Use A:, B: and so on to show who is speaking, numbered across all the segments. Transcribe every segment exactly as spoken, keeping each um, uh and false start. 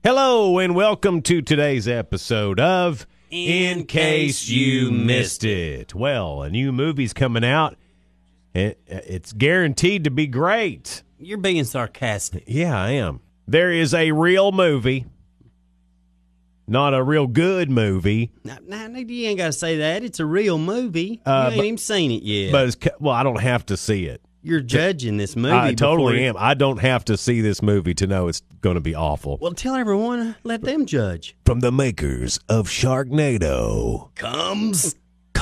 A: Hello and welcome to today's episode of
B: In Case You Missed
A: It. Well, a new movie's coming out. It, it's guaranteed to be great.
B: You're being sarcastic.
A: Yeah, I am. There is a real movie, not a real good movie.
B: Now, now you ain't got to say that. It's a real movie.
A: Uh,
B: you ain't
A: but-
B: even seen it yet.
A: But it's, ca- well, I don't have to see it.
B: You're judging this movie.
A: I totally
B: before-
A: am. I don't have to see this movie to know it's going to be awful.
B: Well, tell everyone. Let them judge.
A: From the makers of Sharknado,
B: Comes.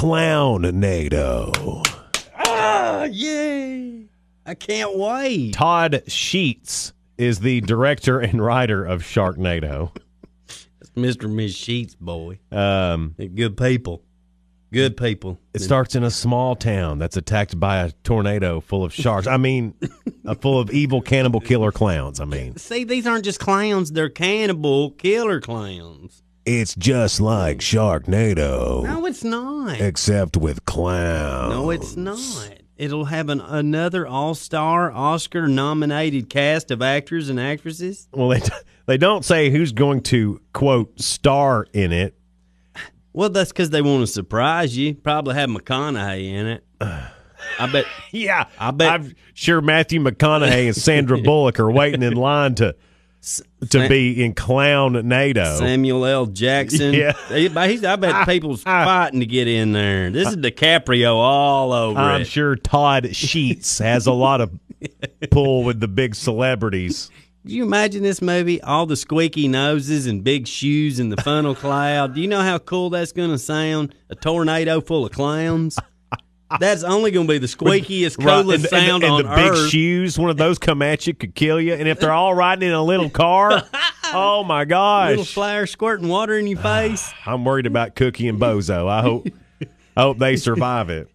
A: Clownado.
B: Ah, yay. I can't wait.
A: Todd Sheets is the director and writer of Sharknado.
B: That's Mister and Miss Sheets, boy.
A: Um,
B: They're good people. Good people.
A: it starts in a small town that's attacked by a tornado full of sharks. I mean, uh, full of evil cannibal killer clowns. I mean,
B: See, these aren't just clowns. They're cannibal killer clowns.
A: it's just like Sharknado,
B: No, it's not.
A: except with clowns.
B: No, it's not. It'll have an, another all-star, Oscar-nominated cast of actors and actresses.
A: Well, they they don't say who's going to quote star in it.
B: Well, that's because they want to surprise you. Probably have McConaughey in it. I bet.
A: Yeah,
B: I bet-
A: I'm sure Matthew McConaughey and Sandra Bullock are waiting in line to to
B: Sam-
A: be in Clownado.
B: Samuel L. Jackson.
A: Yeah.
B: He- he's- I bet people's fighting to get in there. This is DiCaprio all over
A: I'm
B: it.
A: sure Todd Sheets has a lot of pull with the big celebrities.
B: Can you imagine this movie? All the squeaky noses and big shoes in the funnel cloud. Do you know how cool that's going to sound? A tornado full of clowns. That's only going to be the squeakiest,
A: Right,
B: coolest
A: and,
B: sound
A: and, and
B: on
A: the big
B: earth.
A: shoes, one of those come at you, could kill you. And if they're all riding in a little car, oh my gosh.
B: Little flare squirting water in your face.
A: I'm worried about Cookie and Bozo. I hope I hope they survive it.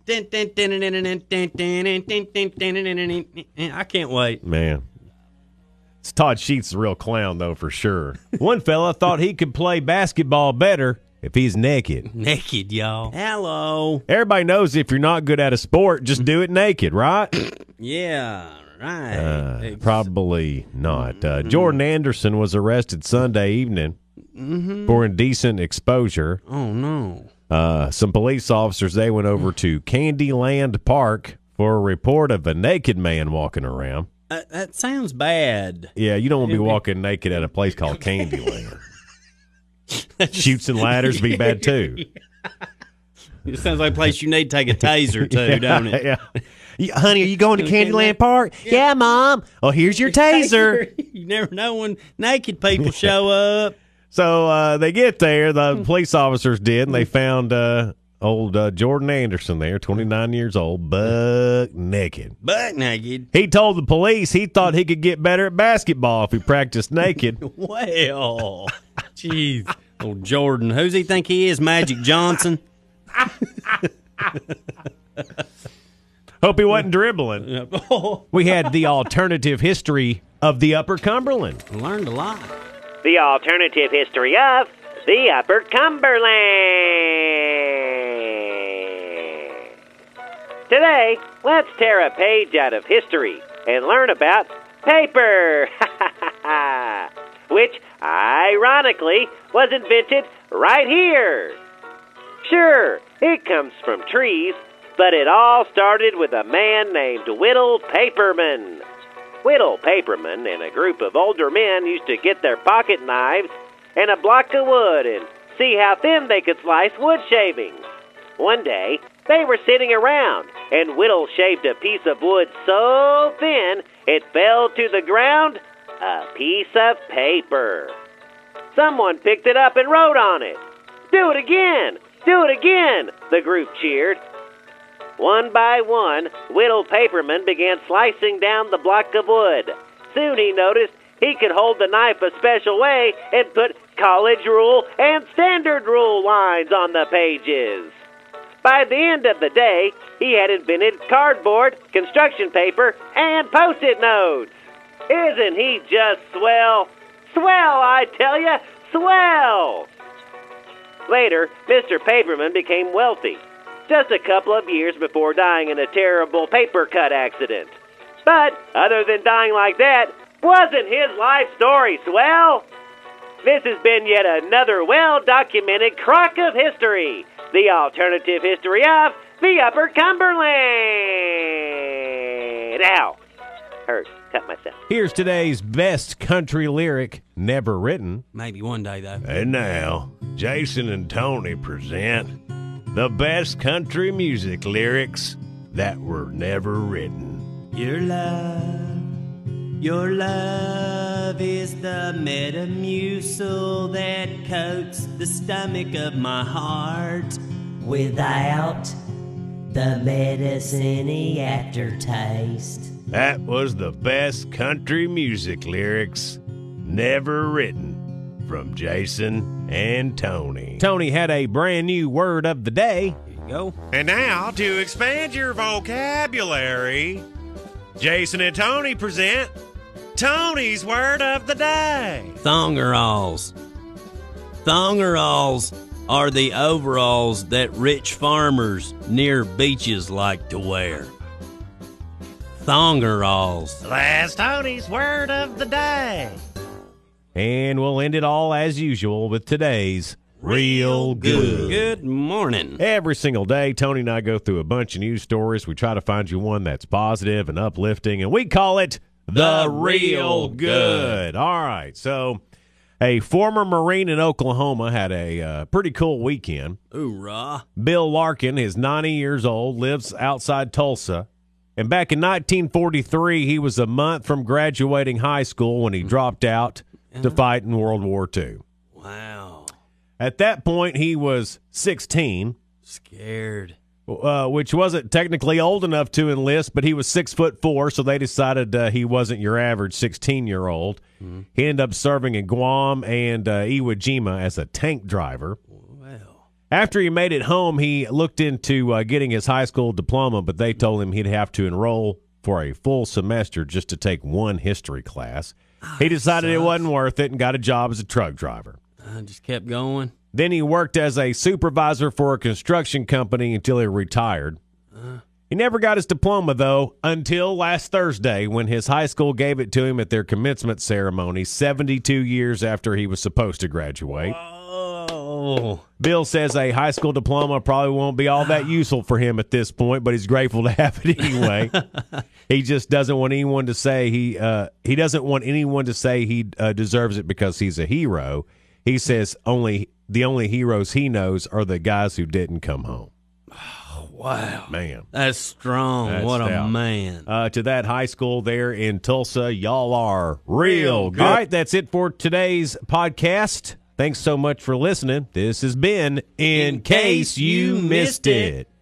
B: I can't wait.
A: Man. It's Todd Sheets, the real clown, though, for sure. One fella thought he could play basketball better if he's naked.
B: Naked, y'all. Hello.
A: Everybody knows if you're not good at a sport, just do it naked, right?
B: Yeah, right.
A: Uh, probably not. Uh, Jordan Anderson was arrested Sunday evening for indecent exposure.
B: Oh, no.
A: Uh, some police officers, they went over to Candyland Park for a report of a naked man walking around.
B: Uh, that sounds bad.
A: Yeah, you don't want to be walking naked at a place called Candyland. Shoots and ladders be bad, too.
B: It sounds like a place you need to take a taser to, don't it?
A: Yeah. Yeah, honey, are you going to Candyland Park? Yeah, Mom. Oh, here's your taser.
B: You never know when naked people show up.
A: So uh, they get there, the police officers did, and they found uh, old uh, Jordan Anderson there, twenty-nine years old, buck naked.
B: Buck naked.
A: He told the police he thought he could get better at basketball if he practiced naked.
B: Well, jeez. Old Jordan. Who's he think he is, Magic Johnson?
A: Hope he wasn't dribbling. We had the alternative history of the Upper Cumberland.
B: Learned a lot.
C: The alternative history of the Upper Cumberland. Today, let's tear a page out of history and learn about paper, which, ironically, was invented right here. Sure, it comes from trees, but it all started with a man named Whittle Paperman. Whittle Paperman and a group of older men used to get their pocket knives and a block of wood and see how thin they could slice wood shavings. One day, they were sitting around, and Whittle shaved a piece of wood so thin it fell to the ground, a piece of paper. Someone picked it up and wrote on it. "Do it again! Do it again!" the group cheered. One by one, Whittle Paperman began slicing down the block of wood. Soon he noticed he could hold the knife a special way and put college rule and standard rule lines on the pages. By the end of the day, he had invented cardboard, construction paper, and Post-it notes. Isn't he just swell? Swell, I tell ya, swell! Later, Mister Paperman became wealthy, just a couple of years before dying in a terrible paper cut accident. But, other than dying like that, wasn't his life story swell? This has been yet another well-documented crock of history. The alternative history of the Upper Cumberland. Ow. Hurt. Cut myself.
A: Here's today's best country lyric never written.
B: Maybe one day, though.
A: And now, Jason and Tony present the best country music lyrics that were never written.
B: Your love, your love is the Metamucil that coats the stomach of my heart.
D: Without the medicine-y aftertaste.
A: That was the best country music lyrics never written from Jason and Tony. Tony had a brand new word of the day.
B: Here you go.
A: And now, to expand your vocabulary, Jason and Tony present Tony's word of the day.
B: Thongeralls. Thongeralls are the overalls that rich farmers near beaches like to wear. Thongeralls.
A: That's Tony's word of the day. And we'll end it all as usual with today's Real Good.
B: Good morning.
A: Every single day, Tony and I go through a bunch of news stories. We try to find you one that's positive and uplifting, and we call it The Real Good. All right, so a former Marine in Oklahoma had a uh, pretty cool weekend.
B: Hoorah.
A: Bill Larkin is ninety years old, lives outside Tulsa. And back in nineteen forty-three, he was a month from graduating high school when he dropped out to fight in World War Two.
B: Wow.
A: At that point, he was sixteen.
B: Scared.
A: Uh, which wasn't technically old enough to enlist, but he was six foot four, so they decided uh, he wasn't your average sixteen-year-old. Mm-hmm. He ended up serving in Guam and uh, Iwo Jima as a tank driver.
B: Well,
A: after he made it home, he looked into uh, getting his high school diploma, but they told him he'd have to enroll for a full semester just to take one history class. Oh, he decided it wasn't worth it and got a job as a truck driver.
B: I just kept going.
A: Then he worked as a supervisor for a construction company until he retired. Uh, he never got his diploma, though, until last Thursday when his high school gave it to him at their commencement ceremony, seventy-two years after he was supposed to graduate.
B: Oh.
A: Bill says a high school diploma probably won't be all that useful for him at this point, but he's grateful to have it anyway. He just doesn't want anyone to say he uh, he doesn't want anyone to say he uh, deserves it because he's a hero. He says only the only heroes he knows are the guys who didn't come home.
B: Oh, wow.
A: Man.
B: That's strong.
A: That's
B: what
A: stout.
B: a man.
A: Uh, to that high school there in Tulsa, y'all are real good. All right, that's it for today's podcast. Thanks so much for listening. This has been In, In Case You Missed It.